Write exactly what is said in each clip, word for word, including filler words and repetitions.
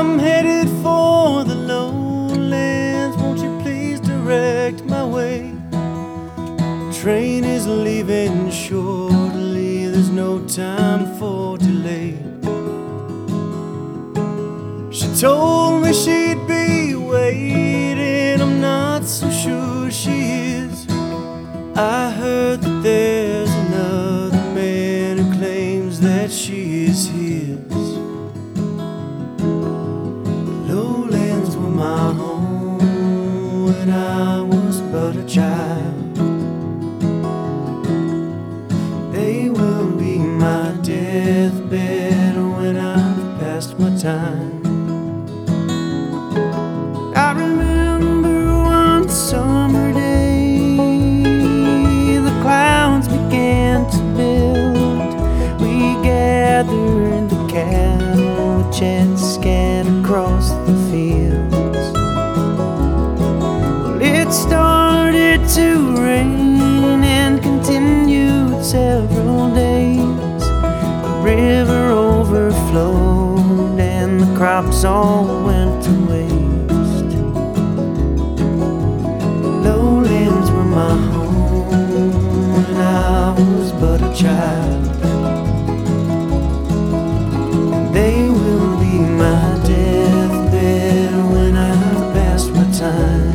I'm headed for the lowlands. Won't you please direct my way? Train is leaving shortly. There's no time for delay. She told me she'd be waiting. I'm not so sure she is. I heard that there's another man who claims that she is his. Lowlands were my home when I was but a child. They will be my deathbed when I've passed my time. I remember one summer day, the clouds began to build. We gathered the cattle, which had scattered across the fields. Well, it started to rain and continued several days. The river overflowed and the crops all went to waste. Lowlands were my home when I was but a child. They will be my deathbed when I've passed my time.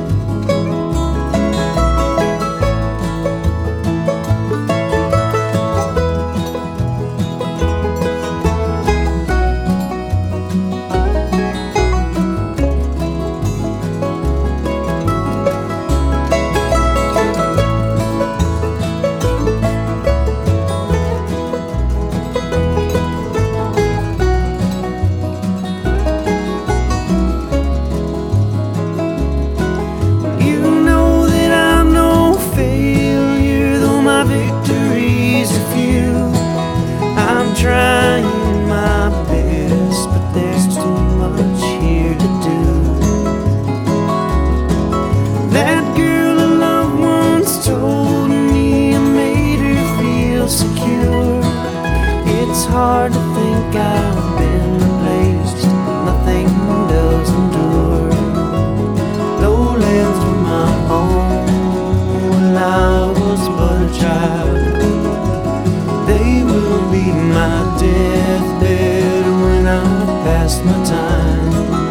Trying my best, but there's too much here to do. That girl I love once told me I made her feel secure. It's hard to think I've been replaced, nothing does endure. Lowlands were my home when I was but a child. They will be my deathbed when I've passed my time.